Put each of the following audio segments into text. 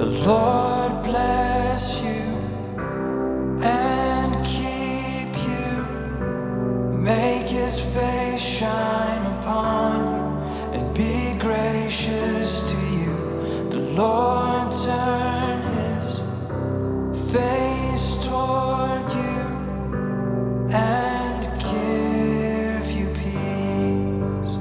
The Lord bless you and keep you. Make His face shine upon you and be gracious to you. The Lord turn His face toward you and give you peace.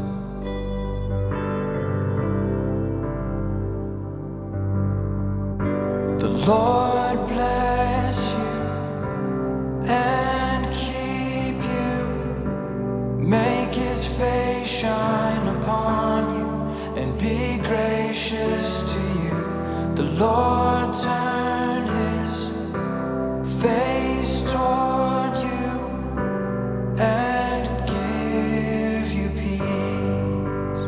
The Lord bless you and keep you. Make His face shine upon you and be gracious to you. The Lord turn His face toward you and give you peace.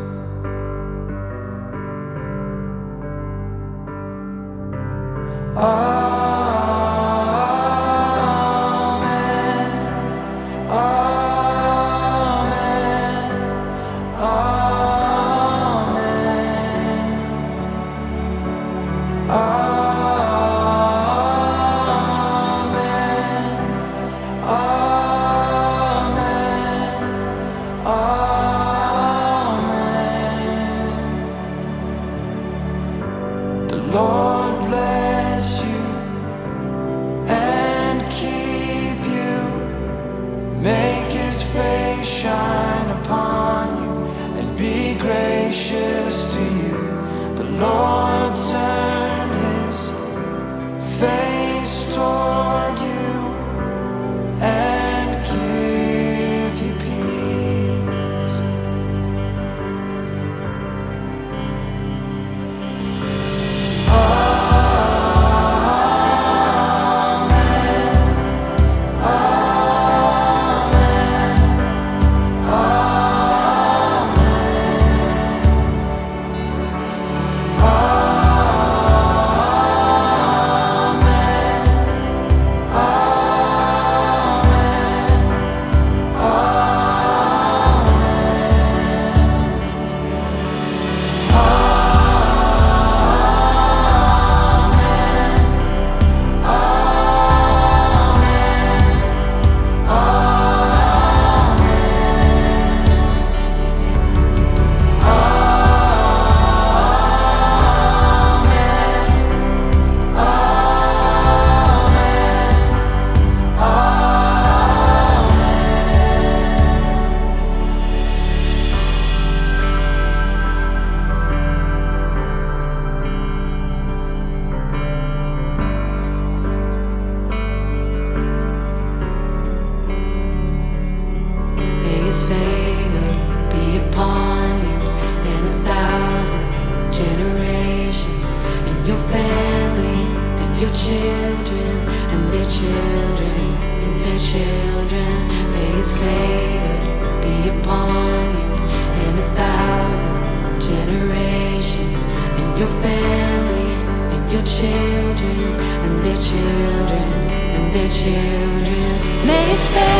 Amen. The Lord bless you and keep you. Make His face shine upon you and be gracious to you. The Lord turn His face toward you and give you peace. Your family and your children and their children and their children. May His favor be upon you and 1,000 generations. And your family and your children and their children and their children. May His favor